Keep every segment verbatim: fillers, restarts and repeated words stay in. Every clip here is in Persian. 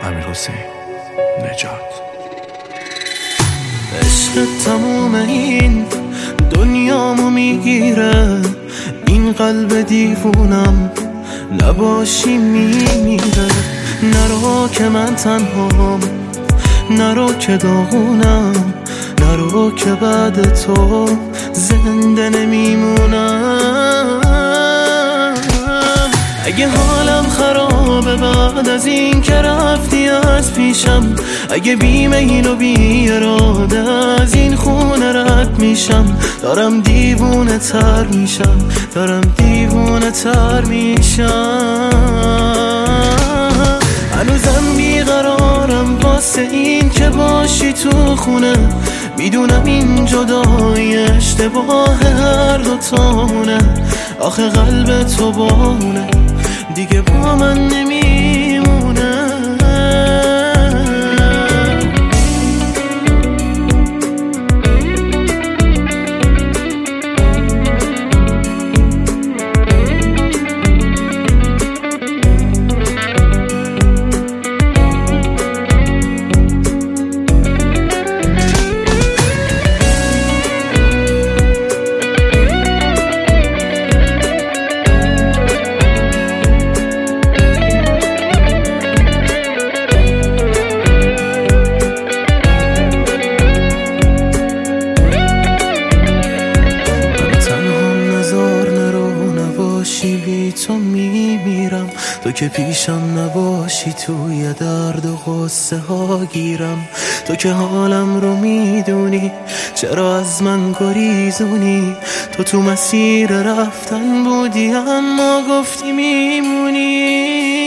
امیرحسین نجات. عشق تموم این دنیامو میگیره، این قلب دیوونم نباشی میمیره. نرو که من تنهام، نرو که داغونم، نرو که بعد تو زنده نمیمونم. اگه حالم خرابه بعد از این که رفتی از پیشم، اگه بی میل و بی اراده از این خونه رد میشم، دارم دیوونه تر میشم، دارم دیوونه تر میشم. هنوزم بیقرارم واسه این که باشی تو خونه، میدونم این جدایی اشتباه هر دوتامونه. آخه قلب تو بامونه دیگه با من نمیمونه. بی تو میمیرم، تو که پیشم نباشی توی درد و غصه ها گیرم. تو که حالم رو میدونی چرا از من گریزونی، تو تو مسیر رفتن بودی اما گفتی میمونی.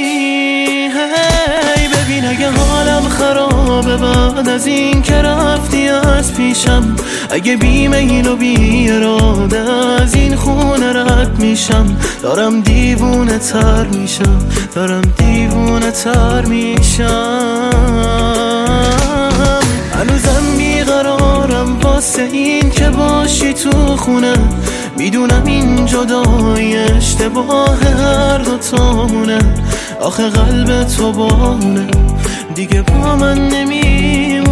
هی ببین اگه حالم خرابه بعد از این که رفتی از پیشم، اگه بی میل و بی اراده از این خونه رد میشم، دارم دیوونه تر میشم، دارم دیوونه تر میشم. هنوزم بیقرارم واسه این که باشی تو خونه، میدونم این جدایی اشتباه هر دوتامونه. آخه قلب تو بامونه دیگه با من نمیمونه.